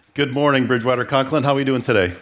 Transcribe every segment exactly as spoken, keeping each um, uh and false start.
Good morning, Bridgewater Conklin. How are we doing today?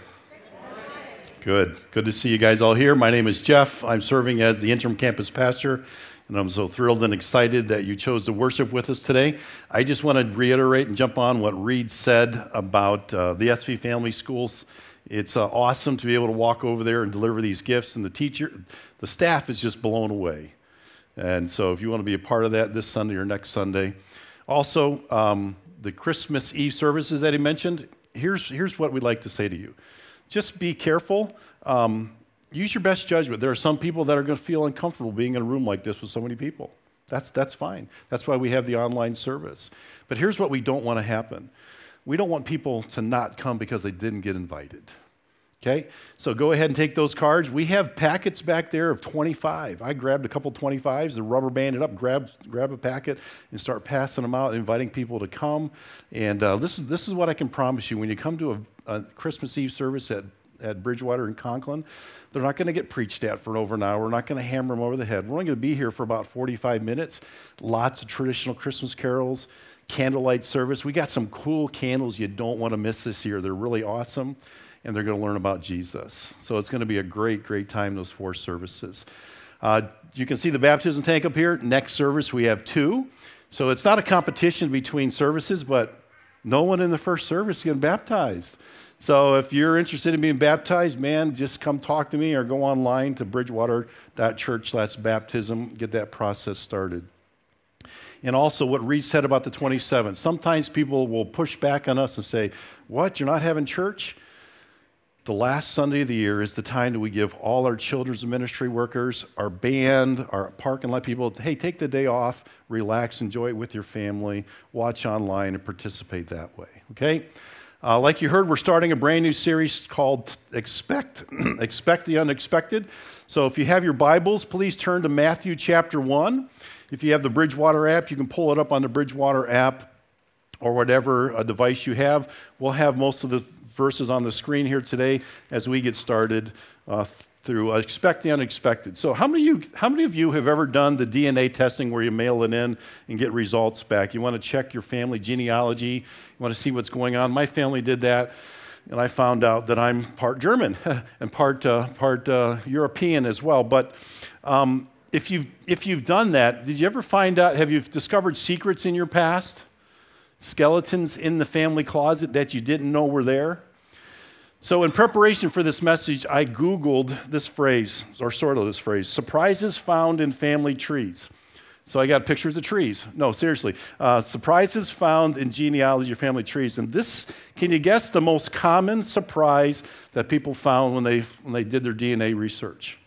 Good. Good to see you guys all here. My name is Jeff. I'm serving as the interim campus pastor, and I'm so thrilled and excited that you chose to worship with us today. I just want to reiterate and jump on what Reed said about uh, the S V Family Schools. It's uh, awesome to be able to walk over there and deliver these gifts, and the teacher, the staff is just blown away. And so if you want to be a part of that this Sunday or next Sunday. Also, um, the Christmas Eve services that he mentioned, here's, here's what we'd like to say to you. Just be careful. Um, use your best judgment. There are some people that are going to feel uncomfortable being in a room like this with so many people. That's, that's fine. That's why we have the online service. But here's what we don't want to happen. We don't want people to not come because they didn't get invited. Okay? So go ahead and take those cards. We have packets back there of twenty-five. I grabbed a couple twenty-fives, the rubber banded up, grab, grab a packet, and start passing them out, inviting people to come. And uh, this, is, this is what I can promise you. When you come to a, a Christmas Eve service at, at Bridgewater and Conklin, they're not going to get preached at for over an hour. We're not going to hammer them over the head. We're only going to be here for about forty-five minutes. Lots of traditional Christmas carols, candlelight service. We got some cool candles you don't want to miss this year. They're really awesome. And they're going to learn about Jesus. So it's going to be a great, great time, those four services. Uh, you can see the baptism tank up here. Next service, we have two. So it's not a competition between services, but no one in the first service is getting baptized. So if you're interested in being baptized, man, just come talk to me or go online to bridgewater dot church slash baptism, get that process started. And also what Reed said about the twenty-seventh. Sometimes people will push back on us and say, what, you're not having church? The last Sunday of the year is the time that we give all our children's ministry workers, our band, our parking lot people, hey, take the day off, relax, enjoy it with your family, watch online, and participate that way, okay? Uh, like you heard, we're starting a brand new series called Expect, Expect the Unexpected. So if you have your Bibles, please turn to Matthew chapter one. If you have the Bridgewater app, you can pull it up on the Bridgewater app or whatever uh, device you have. We'll have most of the verses on the screen here today as we get started uh, through uh, Expect the Unexpected. So how many, of you, how many of you have ever done the D N A testing where you mail it in and get results back? You want to check your family genealogy. You want to see what's going on. My family did that, and I found out that I'm part German and part, uh, part uh, European as well. But um, if, you've, if you've done that, did you ever find out, have you discovered secrets in your past? Skeletons in the family closet that you didn't know were there? So in preparation for this message, I Googled this phrase, or sort of this phrase, surprises found in family trees. So I got pictures of trees. No, seriously. Uh, surprises found in genealogy or family trees. And this, can you guess the most common surprise that people found when they, when they did their D N A research?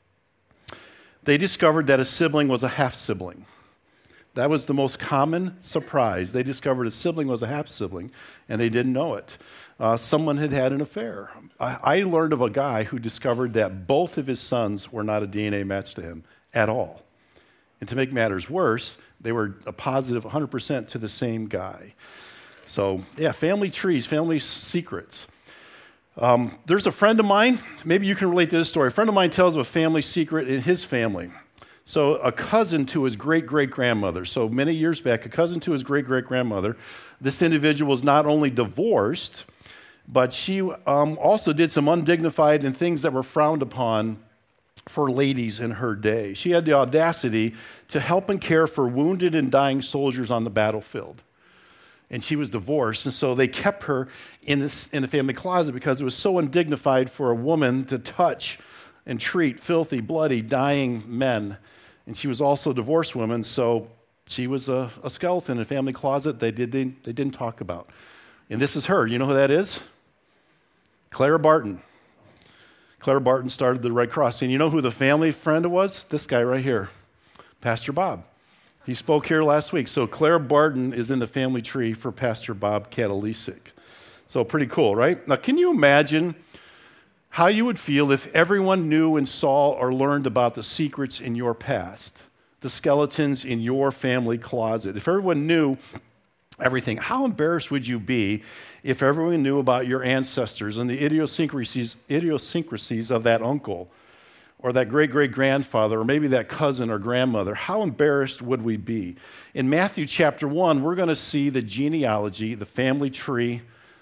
They discovered that a sibling was a half-sibling. That was the most common surprise. They discovered a sibling was a half-sibling, and they didn't know it. Uh, someone had had an affair. I, I learned of a guy who discovered that both of his sons were not a D N A match to him at all. And to make matters worse, they were a positive one hundred percent to the same guy. So, yeah, family trees, family secrets. Um, there's a friend of mine, maybe you can relate to this story. A friend of mine tells of a family secret in his family. So a cousin to his great-great-grandmother. So many years back, a cousin to his great-great-grandmother. This individual was not only divorced, but she um, also did some undignified and things that were frowned upon for ladies in her day. She had the audacity to help and care for wounded and dying soldiers on the battlefield. And she was divorced, and so they kept her in, this, in the family closet because it was so undignified for a woman to touch and treat filthy, bloody, dying men. And she was also a divorced woman, so she was a, a skeleton in a family closet they, did, they, they didn't talk about. And this is her. You know who that is? Clara Barton. Clara Barton started the Red Cross. And you know who the family friend was? This guy right here, Pastor Bob. He spoke here last week. So Clara Barton is in the family tree for Pastor Bob Katalisic. So pretty cool, right? Now, can you imagine how you would feel if everyone knew and saw or learned about the secrets in your past, the skeletons in your family closet? If everyone knew everything, how embarrassed would you be if everyone knew about your ancestors and the idiosyncrasies, idiosyncrasies of that uncle or that great-great-grandfather or maybe that cousin or grandmother? How embarrassed would we be? In Matthew chapter one, we're going to see the genealogy, the family tree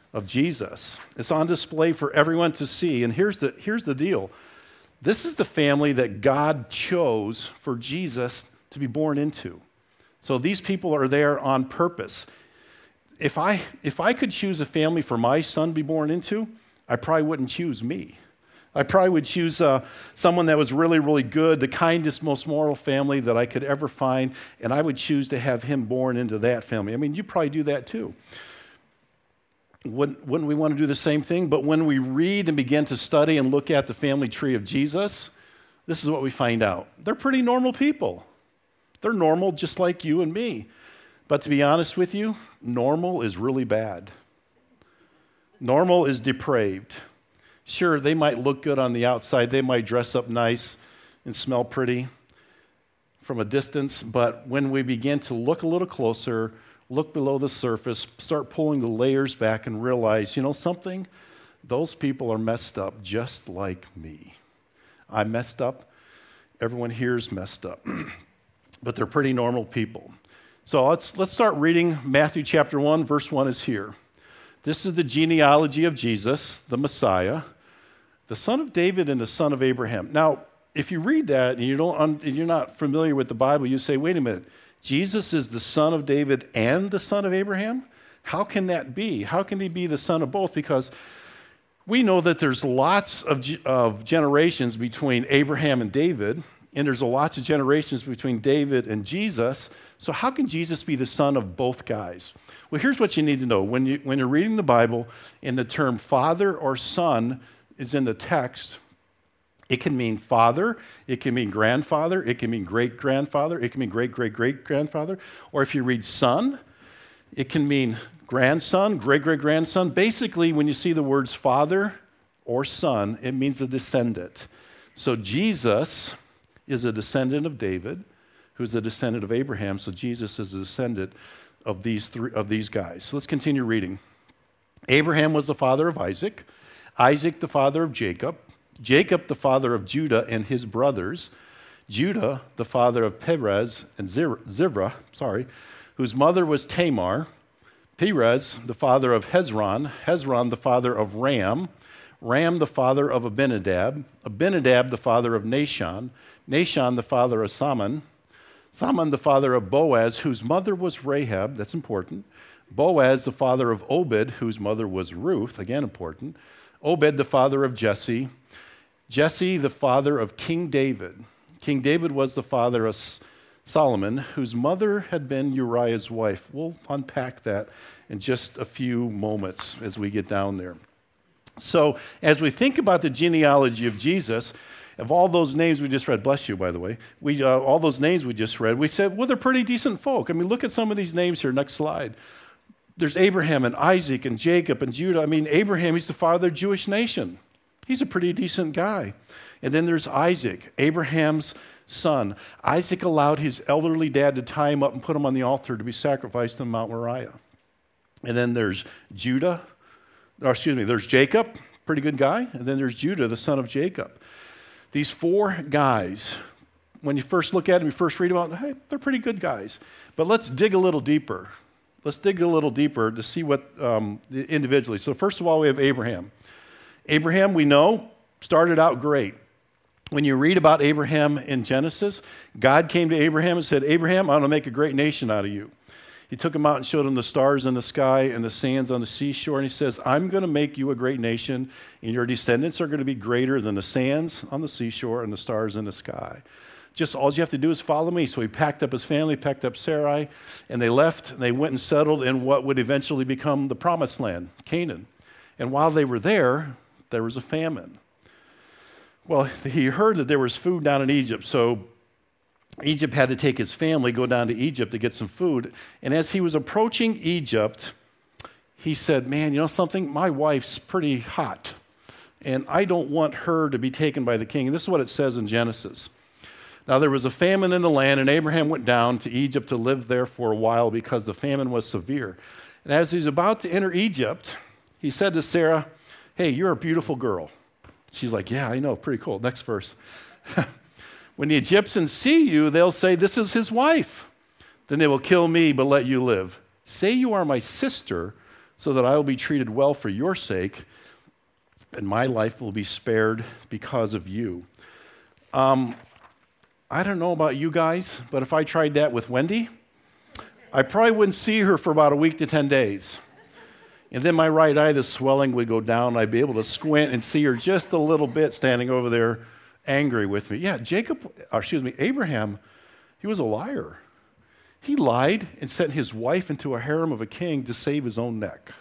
of Jesus. It's on display for everyone to see. And here's the, here's the deal. This is the family that God chose for Jesus to be born into. So these people are there on purpose. If I, if I could choose a family for my son to be born into, I probably wouldn't choose me. I probably would choose uh, someone that was really, really good, the kindest, most moral family that I could ever find, and I would choose to have him born into that family. I mean, you probably do that too. Wouldn't, wouldn't we want to do the same thing? But when we read and begin to study and look at the family tree of Jesus, this is what we find out. They're pretty normal people. They're normal just like you and me. But to be honest with you, normal is really bad. Normal is depraved. Sure, they might look good on the outside. They might dress up nice and smell pretty from a distance. But when we begin to look a little closer, look below the surface, start pulling the layers back and realize, you know something? Those people are messed up just like me. I'm messed up. Everyone here is messed up. But they're pretty normal people. So let's, let's start reading Matthew chapter one. Verse one is here. This is the genealogy of Jesus, the Messiah, the son of David and the son of Abraham. Now, if you read that and, you don't, and you're not familiar with the Bible, you say, wait a minute, Jesus is the son of David and the son of Abraham? How can that be? How can he be the son of both? Because we know that there's lots of, of generations between Abraham and David, and there's lots of generations between David and Jesus. So how can Jesus be the son of both guys? Well, here's what you need to know. When, you, when you're reading the Bible and the term father or son is in the text, it can mean father, it can mean grandfather, it can mean great-grandfather, it can mean great-great-great-grandfather. Or if you read son, it can mean grandson, great-great-grandson. Basically, when you see the words father or son, it means a descendant. So Jesus is a descendant of David, who's a descendant of Abraham. So Jesus is a descendant of these three of these guys. So let's continue reading. Abraham was the father of Isaac, Isaac the father of Jacob, Jacob the father of Judah and his brothers, Judah the father of Perez and Zerah, sorry, whose mother was Tamar, Perez the father of Hezron, Hezron the father of Ram, Ram the father of Abinadab, Abinadab the father of Nahshon, Nahshon the father of Salmon, Salmon the father of Boaz, whose mother was Rahab, that's important, Boaz the father of Obed, whose mother was Ruth, again important, Obed the father of Jesse, Jesse the father of King David. King David was the father of Solomon, whose mother had been Uriah's wife. We'll unpack that in just a few moments as we get down there. So as we think about the genealogy of Jesus, of all those names we just read, bless you, by the way, we uh, all those names we just read, we said, well, they're pretty decent folk. I mean, look at some of these names here. Next slide. There's Abraham and Isaac and Jacob and Judah. I mean, Abraham, he's the father of the Jewish nation. He's a pretty decent guy. And then there's Isaac, Abraham's son. Isaac allowed his elderly dad to tie him up and put him on the altar to be sacrificed on Mount Moriah. And then there's Judah, or excuse me, there's Jacob, pretty good guy. And then there's Judah, the son of Jacob. These four guys, when you first look at them, you first read about them, hey, they're pretty good guys. But let's dig a little deeper. Let's dig a little deeper to see what um, individually. So first of all, we have Abraham. Abraham, we know, started out great. When you read about Abraham in Genesis, God came to Abraham and said, Abraham, I'm going to make a great nation out of you. He took him out and showed him the stars in the sky and the sands on the seashore, and he says, I'm going to make you a great nation, and your descendants are going to be greater than the sands on the seashore and the stars in the sky. Just all you have to do is follow me. So he packed up his family, packed up Sarai, and they left, and they went and settled in what would eventually become the promised land, Canaan. And while they were there, there was a famine. Well, he heard that there was food down in Egypt, so Egypt had to take his family, go down to Egypt to get some food. And as he was approaching Egypt, he said, man, you know something? My wife's pretty hot, and I don't want her to be taken by the king. And this is what it says in Genesis. Now, there was a famine in the land, and Abraham went down to Egypt to live there for a while because the famine was severe. And as he was about to enter Egypt, he said to Sarah, hey, you're a beautiful girl. She's like, yeah, I know, pretty cool. Next verse. When the Egyptians see you, they'll say, this is his wife. Then they will kill me, but let you live. Say you are my sister, so that I will be treated well for your sake, and my life will be spared because of you. Um, I don't know about you guys, but if I tried that with Wendy, I probably wouldn't see her for about a week to ten days. And then my right eye, the swelling would go down, and I'd be able to squint and see her just a little bit standing over there angry with me. Yeah, Jacob, or excuse me, Abraham, he was a liar. He lied and sent his wife into a harem of a king to save his own neck.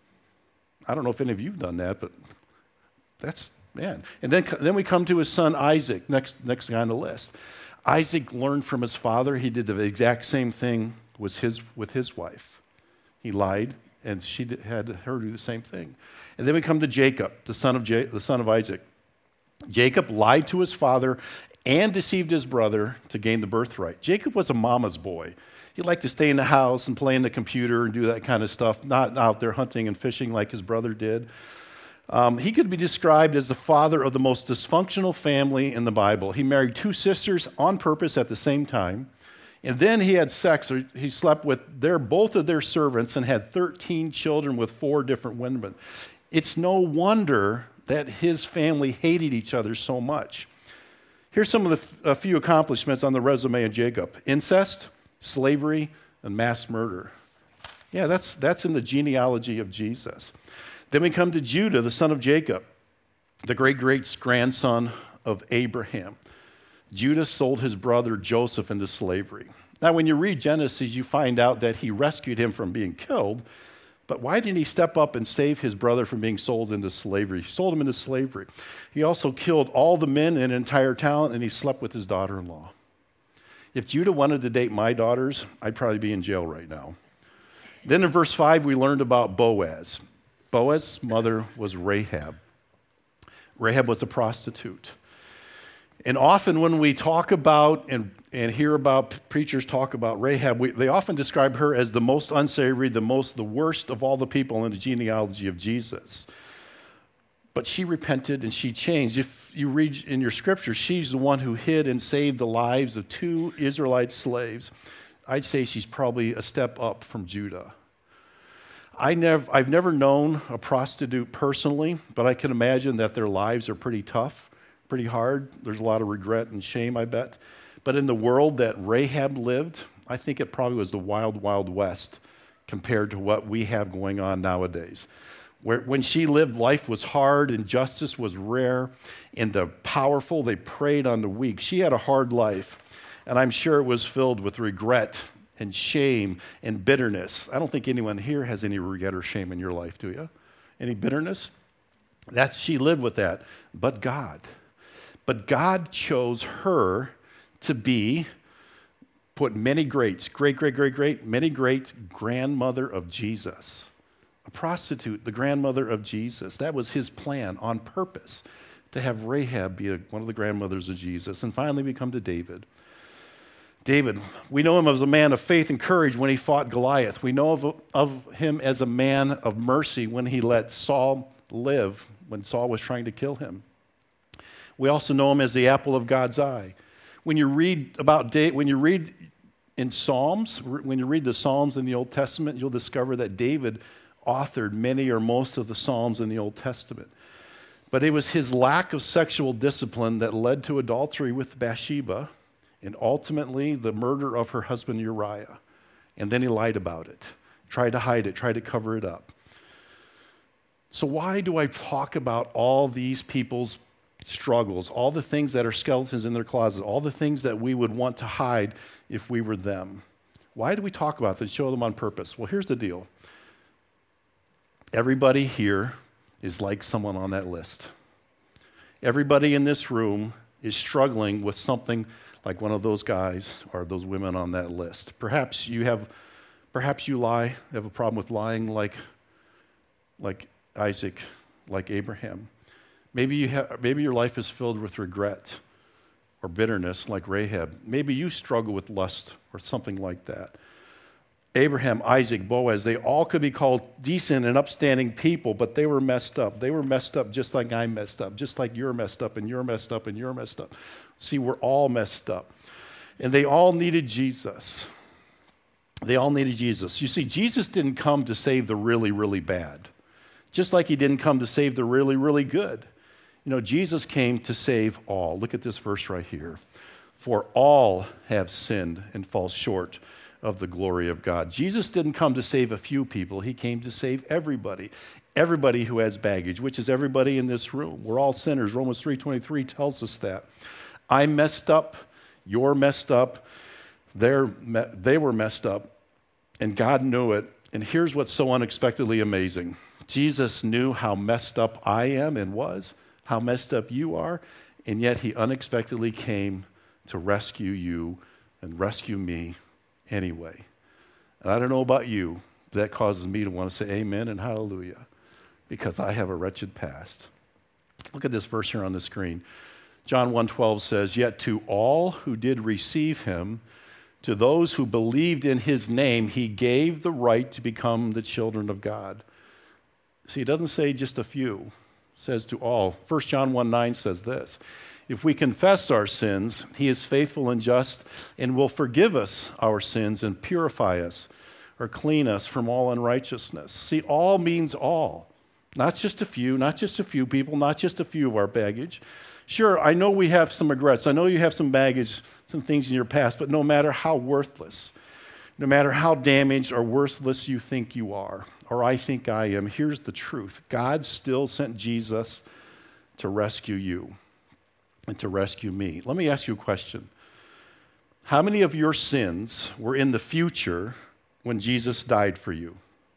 I don't know if any of you have done that, but that's, man. And then, then we come to his son Isaac, next, next guy on the list. Isaac learned from his father. He did the exact same thing was his, with his wife. He lied, and she did, had her do the same thing. And then we come to Jacob, the son of Ja- the son of Isaac. Jacob lied to his father and deceived his brother to gain the birthright. Jacob was a mama's boy. He liked to stay in the house and play in the computer and do that kind of stuff, not out there hunting and fishing like his brother did. Um, he could be described as the father of the most dysfunctional family in the Bible. He married two sisters on purpose at the same time. And then he had sex, or he slept with their, both of their servants and had thirteen children with four different women. It's no wonder that his family hated each other so much. Here's some of the a few accomplishments on the resume of Jacob: incest, slavery, and mass murder. Yeah, that's, that's in the genealogy of Jesus. Then we come to Judah, the son of Jacob, the great-great-grandson of Abraham. Judah sold his brother Joseph into slavery. Now, when you read Genesis, you find out that he rescued him from being killed, but why didn't he step up and save his brother from being sold into slavery? He sold him into slavery. He also killed all the men in an entire town, and he slept with his daughter-in-law. If Judah wanted to date my daughters, I'd probably be in jail right now. Then in verse five, we learned about Boaz. Boaz's mother was Rahab. Rahab was a prostitute. And often when we talk about and, and hear about preachers talk about Rahab, we, they often describe her as the most unsavory, the most, the worst of all the people in the genealogy of Jesus. But she repented and she changed. If you read in your scripture, she's the one who hid and saved the lives of two Israelite slaves. I'd say she's probably a step up from Judah. I never, I've never known a prostitute personally, but I can imagine that their lives are pretty tough, pretty hard. There's a lot of regret and shame, I bet. But in the world that Rahab lived, I think it probably was the wild, wild west compared to what we have going on nowadays. Where, when she lived, life was hard and justice was rare, and the powerful, they preyed on the weak. She had a hard life, and I'm sure it was filled with regret and shame and bitterness. I don't think anyone here has any regret or shame in your life, do you? Any bitterness? That's, she lived with that. But God. But God chose her to be, put many greats, great, great, great, great, many great grandmother of Jesus. A prostitute, the grandmother of Jesus. That was his plan on purpose, to have Rahab be a, one of the grandmothers of Jesus. And finally we come to David. David, we know him as a man of faith and courage when he fought Goliath. We know of, of him as a man of mercy when he let Saul live, when Saul was trying to kill him. We also know him as the apple of God's eye. When you read about David, when you read in Psalms, when you read the Psalms in the Old Testament, you'll discover that David authored many or most of the Psalms in the Old Testament. But it was his lack of sexual discipline that led to adultery with Bathsheba, and ultimately the murder of her husband Uriah. And then he lied about it, tried to hide it, tried to cover it up. So why do I talk about all these people's struggles, all the things that are skeletons in their closet, all the things that we would want to hide if we were them? Why do we talk about this and show them on purpose? Well, here's the deal. Everybody here is like someone on that list. Everybody in this room is struggling with something like one of those guys or those women on that list. Perhaps you have, perhaps you lie, have a problem with lying like, like Isaac, like Abraham. Maybe you have, maybe your life is filled with regret or bitterness like Rahab. Maybe you struggle with lust or something like that. Abraham, Isaac, Boaz, they all could be called decent and upstanding people, but they were messed up. They were messed up just like I messed up, just like you're messed up and you're messed up and you're messed up. See, we're all messed up. And they all needed Jesus. They all needed Jesus. You see, Jesus didn't come to save the really, really bad, just like he didn't come to save the really, really good. You know, Jesus came to save all. Look at this verse right here. For all have sinned and fall short of the glory of God. Jesus didn't come to save a few people. He came to save everybody. Everybody who has baggage, which is everybody in this room. We're all sinners. Romans three twenty-three tells us that. I messed up. You're messed up. They're, they were messed up. And God knew it. And here's what's so unexpectedly amazing. Jesus knew how messed up I am and was, how messed up you are, and yet he unexpectedly came to rescue you and rescue me anyway. And I don't know about you, but that causes me to want to say amen and hallelujah, because I have a wretched past. Look at this verse here on the screen. John one twelve says, yet to all who did receive him, to those who believed in his name, he gave the right to become the children of God. See, it doesn't say just a few. It says to all. First John one nine says this, if we confess our sins, he is faithful and just and will forgive us our sins and purify us or clean us from all unrighteousness. See, all means all. Not just a few, not just a few people, not just a few of our baggage. Sure, I know we have some regrets. I know you have some baggage, some things in your past, but no matter how worthless, no matter how damaged or worthless you think you are, or I think I am, here's the truth. God still sent Jesus to rescue you and to rescue me. Let me ask you a question. How many of your sins were in the future when Jesus died for you?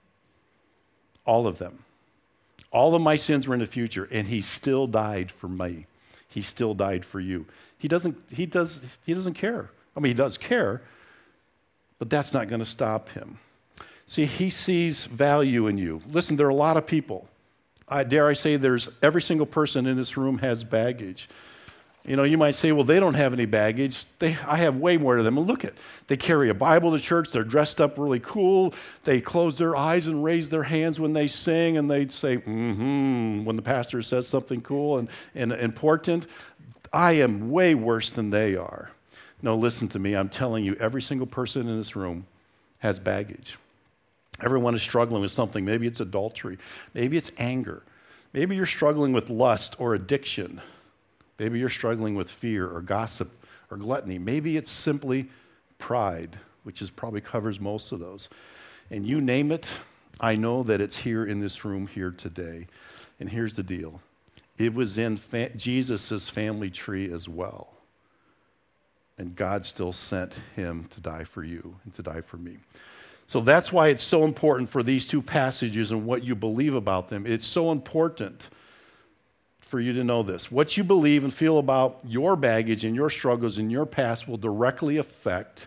All of them. All of my sins were in the future, and he still died for me. He still died for you. He doesn't, he does, he doesn't care. I mean, he does care, but that's not going to stop him. See, he sees value in you. Listen, there are a lot of people. I dare I say there's every single person in this room has baggage. You know, you might say, well, they don't have any baggage. They, I have way more to them. And look at, they carry a Bible to church. They're dressed up really cool. They close their eyes and raise their hands when they sing, and they say, mm-hmm, when the pastor says something cool and, and important. I am way worse than they are. No, listen to me. I'm telling you, every single person in this room has baggage. Everyone is struggling with something. Maybe it's adultery. Maybe it's anger. Maybe you're struggling with lust or addiction. Maybe you're struggling with fear or gossip or gluttony. Maybe it's simply pride, which is probably covers most of those. And you name it, I know that it's here in this room here today. And here's the deal. It was in fa- Jesus' family tree as well. And God still sent him to die for you and to die for me. So that's why it's so important for these two passages and what you believe about them. It's so important for you to know this. What you believe and feel about your baggage and your struggles and your past will directly affect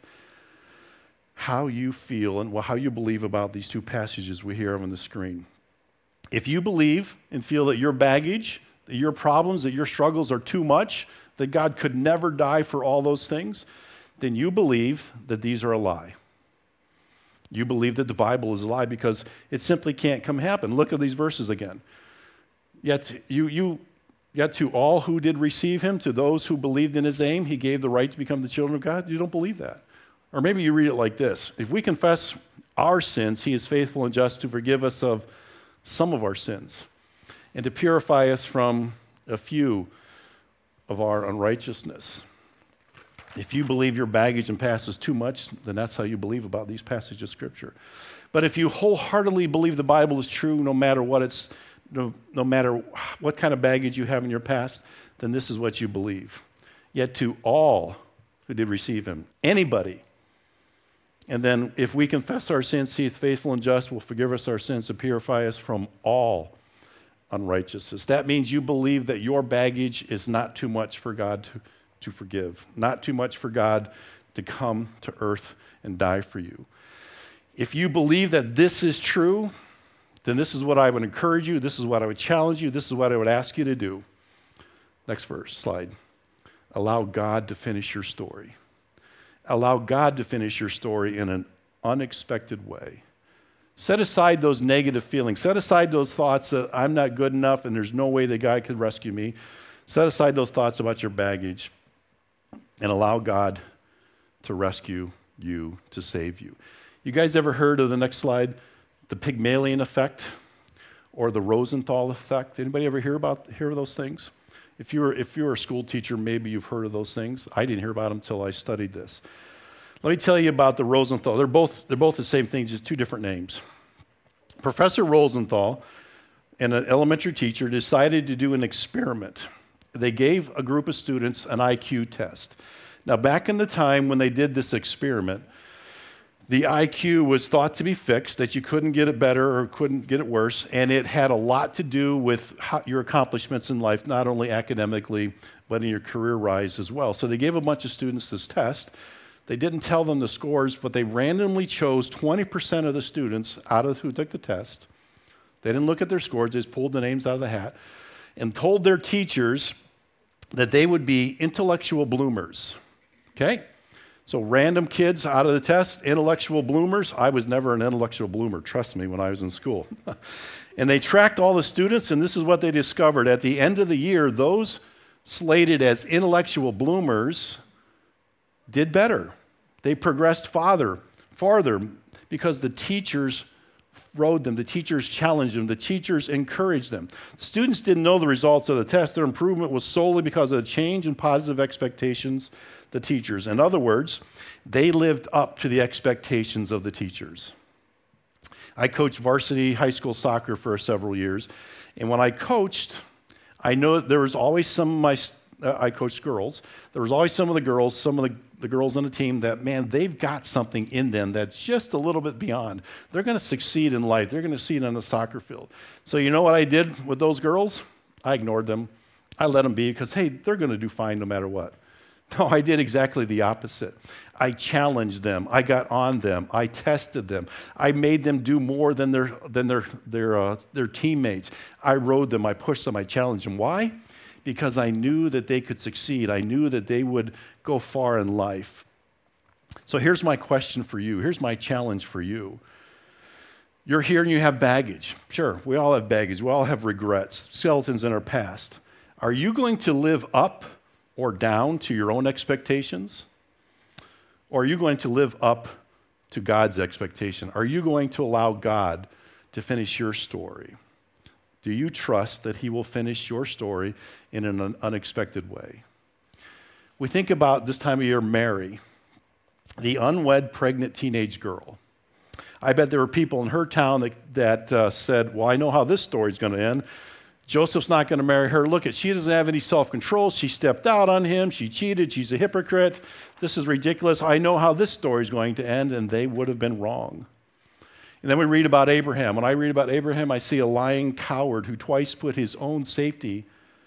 how you feel and how you believe about these two passages we hear on the screen. If you believe and feel that your baggage, that your problems, that your struggles are too much, that God could never die for all those things, then you believe that these are a lie. You believe that the Bible is a lie because it simply can't come happen. Look at these verses again. Yet you, you, yet to all who did receive him, to those who believed in his name, he gave the right to become the children of God. You don't believe that. Or maybe you read it like this. If we confess our sins, he is faithful and just to forgive us of some of our sins and to purify us from a few of our unrighteousness. If you believe your baggage and past is too much, then that's how you believe about these passages of Scripture. But if you wholeheartedly believe the Bible is true, no matter what it's, no, no matter what kind of baggage you have in your past, then this is what you believe. Yet to all who did receive him, anybody. And then if we confess our sins, he is faithful and just, will forgive us our sins and purify us from all unrighteousness. That means you believe that your baggage is not too much for God to to forgive, not too much for God to come to earth and die for you. If you believe that this is true, then this is what I would encourage you, this is what I would challenge you, this is what I would ask you to do. Next verse, slide. Allow God to finish your story. Allow God to finish your story in an unexpected way. Set aside those negative feelings. Set aside those thoughts that I'm not good enough and there's no way that God could rescue me. Set aside those thoughts about your baggage and allow God to rescue you, to save you. You guys ever heard of the next slide, the Pygmalion effect or the Rosenthal effect? Anybody ever hear about hear of those things? If you were if you were a school teacher, maybe you've heard of those things. I didn't hear about them until I studied this. Let me tell you about the Rosenthal. They're both they're both the same thing, just two different names. Professor Rosenthal and an elementary teacher decided to do an experiment. They gave a group of students an I Q test. Now, back in the time when they did this experiment, the I Q was thought to be fixed, that you couldn't get it better or couldn't get it worse, and it had a lot to do with how, your accomplishments in life, not only academically, but in your career rise as well. So they gave a bunch of students this test. They didn't tell them the scores, but they randomly chose twenty percent of the students out of who took the test. They didn't look at their scores, they just pulled the names out of the hat, and told their teachers that they would be intellectual bloomers, okay? So random kids out of the test, intellectual bloomers. I was never an intellectual bloomer, trust me, when I was in school. And they tracked all the students, and this is what they discovered. At the end of the year, those slated as intellectual bloomers did better. They progressed farther, farther because the teachers rode them, the teachers challenged them, the teachers encouraged them. Students didn't know the results of the test. Their improvement was solely because of the change in positive expectations the teachers. In other words, they lived up to the expectations of the teachers. I coached varsity high school soccer for several years, and when I coached, I know there was always some of my, uh, I coached girls, there was always some of the girls, some of the, the girls on the team that, man, they've got something in them that's just a little bit beyond. They're going to succeed in life. They're going to succeed on the soccer field. So you know what I did with those girls? I ignored them. I let them be because, hey, they're going to do fine no matter what. No, I did exactly the opposite. I challenged them. I got on them. I tested them. I made them do more than their than their their uh, their teammates. I rode them. I pushed them. I challenged them. Why? Because I knew that they could succeed. I knew that they would go far in life. So here's my question for you. Here's my challenge for you. You're here and you have baggage. Sure, we all have baggage. We all have regrets, skeletons in our past. Are you going to live up or down to your own expectations? Or are you going to live up to God's expectation? Are you going to allow God to finish your story? Do you trust that He will finish your story in an unexpected way? We think about this time of year, Mary, the unwed pregnant teenage girl. I bet there were people in her town that, that uh, said, well, I know how this story's going to end. Joseph's not going to marry her. Look, at she doesn't have any self-control. She stepped out on him. She cheated. She's a hypocrite. This is ridiculous. I know how this story is going to end, and they would have been wrong. And then we read about Abraham. When I read about Abraham, I see a lying coward who twice put his own safety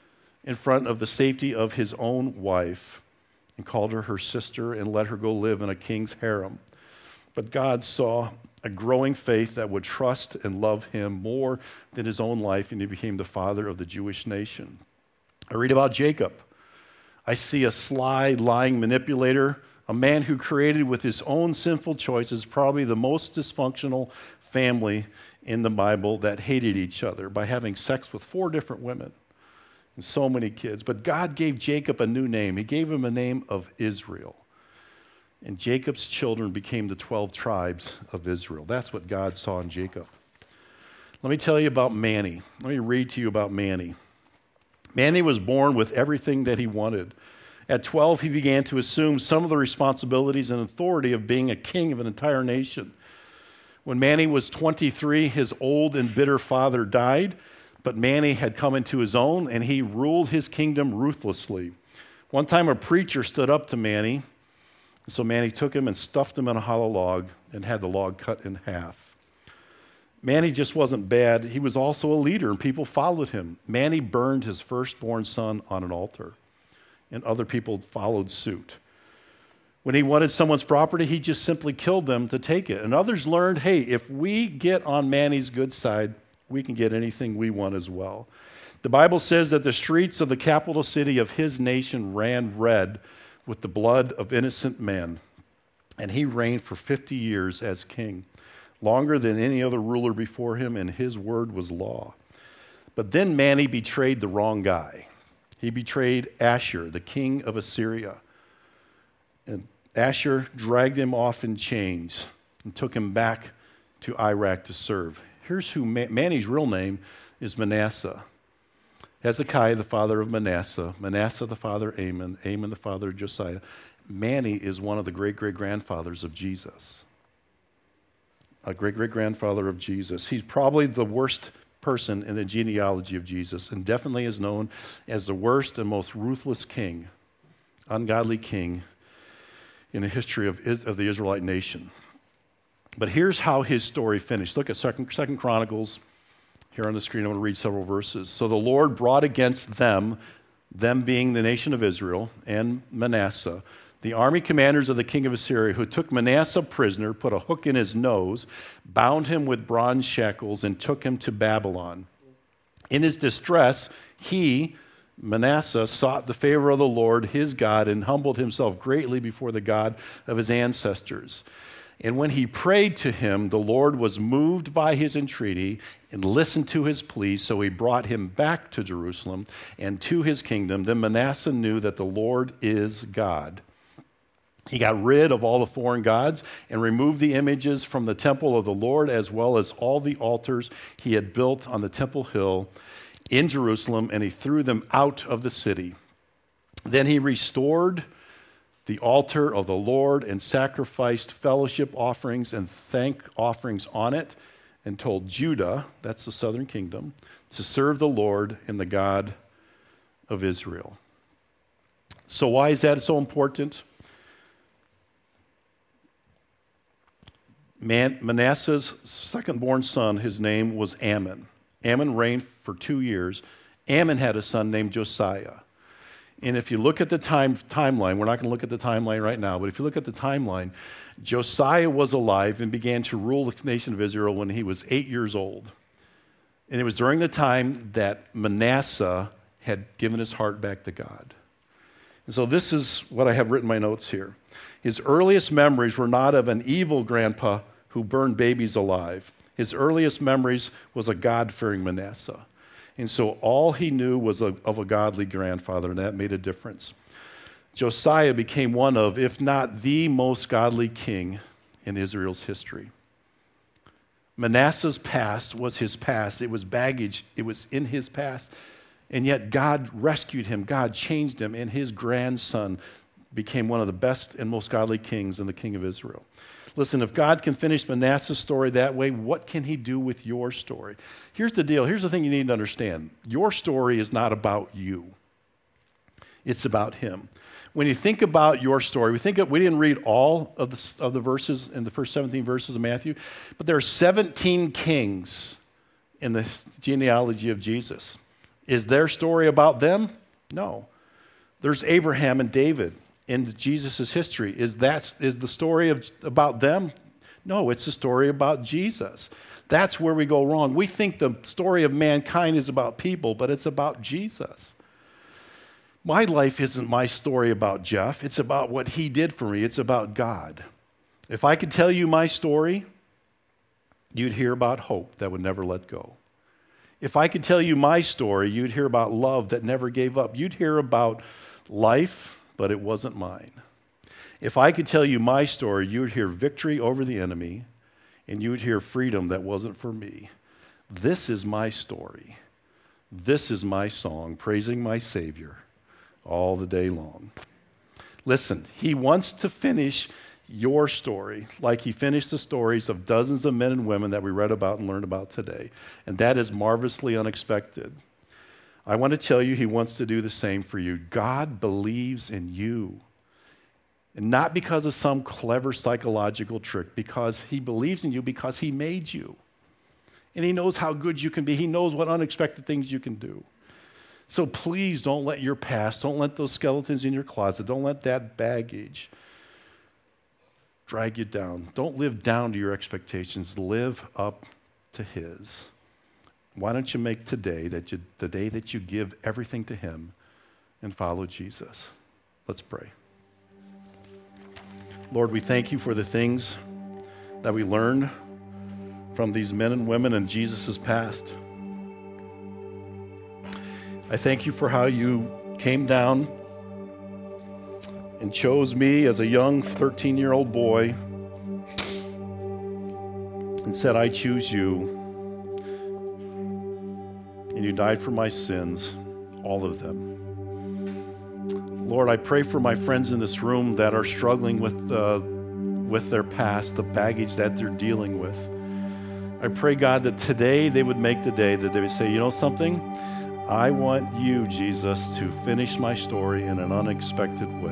in front of the safety of his own wife and called her her sister and let her go live in a king's harem. But God saw a growing faith that would trust and love him more than his own life, and he became the father of the Jewish nation. I read about Jacob. I see a sly, lying manipulator, a man who created with his own sinful choices probably the most dysfunctional family in the Bible that hated each other by having sex with four different women and so many kids. But God gave Jacob a new name. He gave him a name of Israel. And Jacob's children became the twelve tribes of Israel. That's what God saw in Jacob. Let me tell you about Manny. Let me read to you about Manny. Manny was born with everything that he wanted. At twelve, he began to assume some of the responsibilities and authority of being a king of an entire nation. When Manny was twenty-three, his old and bitter father died, but Manny had come into his own, and he ruled his kingdom ruthlessly. One time, a preacher stood up to Manny. So Manny took him and stuffed him in a hollow log and had the log cut in half. Manny just wasn't bad. He was also a leader, and people followed him. Manny burned his firstborn son on an altar, and other people followed suit. When he wanted someone's property, he just simply killed them to take it. And others learned, hey, if we get on Manny's good side, we can get anything we want as well. The Bible says that the streets of the capital city of his nation ran red with the blood of innocent men, and he reigned for fifty years as king, longer than any other ruler before him, and his word was law. But then Manny betrayed the wrong guy. He betrayed Ashur, the king of Assyria, and Ashur dragged him off in chains and took him back to Iraq to serve. Here's who Ma- Manny's real name is Manasseh. Hezekiah, the father of Manasseh. Manasseh, the father of Amon. Amon, the father of Josiah. Manny is one of the great-great-grandfathers of Jesus. A great-great-grandfather of Jesus. He's probably the worst person in the genealogy of Jesus, and definitely is known as the worst and most ruthless king, ungodly king in the history of, of the Israelite nation. But here's how his story finished. Look at Second, Second Chronicles. Here on the screen, I'm going to read several verses. So the Lord brought against them, them being the nation of Israel and Manasseh, the army commanders of the king of Assyria, who took Manasseh prisoner, put a hook in his nose, bound him with bronze shackles, and took him to Babylon. In his distress, he, Manasseh, sought the favor of the Lord his God and humbled himself greatly before the God of his ancestors. And when he prayed to him, the Lord was moved by his entreaty and listened to his plea, so he brought him back to Jerusalem and to his kingdom. Then Manasseh knew that the Lord is God. He got rid of all the foreign gods and removed the images from the temple of the Lord, as well as all the altars he had built on the temple hill in Jerusalem, and he threw them out of the city. Then he restored the altar of the Lord and sacrificed fellowship offerings and thank offerings on it, and told Judah, that's the southern kingdom, to serve the Lord and the God of Israel. So why is that so important? Man, Manasseh's second-born son, his name was Amon. Amon reigned for two years. Amon had a son named Josiah. And if you look at the time timeline, we're not going to look at the timeline right now, but if you look at the timeline, Josiah was alive and began to rule the nation of Israel when he was eight years old. And it was during the time that Manasseh had given his heart back to God. And so this is what I have written in my notes here. His earliest memories were not of an evil grandpa who burned babies alive. His earliest memories was a God-fearing Manasseh. And so all he knew was a, of a godly grandfather, and that made a difference. Josiah became one of, if not the most godly king in Israel's history. Manasseh's past was his past. It was baggage. It was in his past. And yet God rescued him. God changed him, and his grandson became one of the best and most godly kings and the king of Israel. Listen, if God can finish Manasseh's story that way, what can he do with your story? Here's the deal. Here's the thing you need to understand. Your story is not about you. It's about him. When you think about your story, we think of, we didn't read all of the, of the verses in the first seventeen verses of Matthew, but there are seventeen kings in the genealogy of Jesus. Is their story about them? No. There's Abraham and David in Jesus' history. Is that is the story of, about them? No, it's the story about Jesus. That's where we go wrong. We think the story of mankind is about people, but it's about Jesus. My life isn't my story about Jeff. It's about what he did for me. It's about God. If I could tell you my story, you'd hear about hope that would never let go. If I could tell you my story, you'd hear about love that never gave up. You'd hear about life, but it wasn't mine. If I could tell you my story, you would hear victory over the enemy, and you would hear freedom that wasn't for me. This is my story. This is my song, praising my Savior all the day long. Listen, he wants to finish your story like he finished the stories of dozens of men and women that we read about and learned about today, and that is marvelously unexpected. I want to tell you, he wants to do the same for you. God believes in you. And not because of some clever psychological trick, because he believes in you because he made you. And he knows how good you can be. He knows what unexpected things you can do. So please don't let your past, don't let those skeletons in your closet, don't let that baggage drag you down. Don't live down to your expectations. Live up to his. Why don't you make today that you, the day that you give everything to him and follow Jesus? Let's pray. Lord, we thank you for the things that we learned from these men and women in Jesus' past. I thank you for how you came down and chose me as a young thirteen-year-old boy and said, I choose you, and you died for my sins, all of them. Lord, I pray for my friends in this room that are struggling with, uh, with their past, the baggage that they're dealing with. I pray, God, that today they would make the day that they would say, you know something? I want you, Jesus, to finish my story in an unexpected way.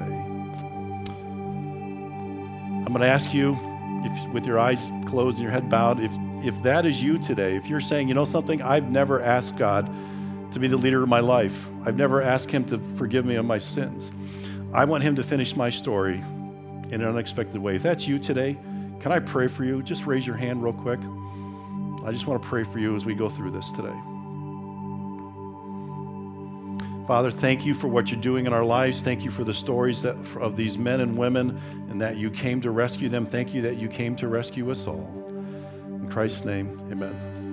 I'm going to ask you, if with your eyes closed and your head bowed, if, if that is you today, if you're saying, you know something, I've never asked God to be the leader of my life. I've never asked him to forgive me of my sins. I want him to finish my story in an unexpected way. If that's you today, can I pray for you? Just raise your hand real quick. I just want to pray for you as we go through this today. Father, thank you for what you're doing in our lives. Thank you for the stories that, of these men and women, and that you came to rescue them. Thank you that you came to rescue us all. In Christ's name, amen.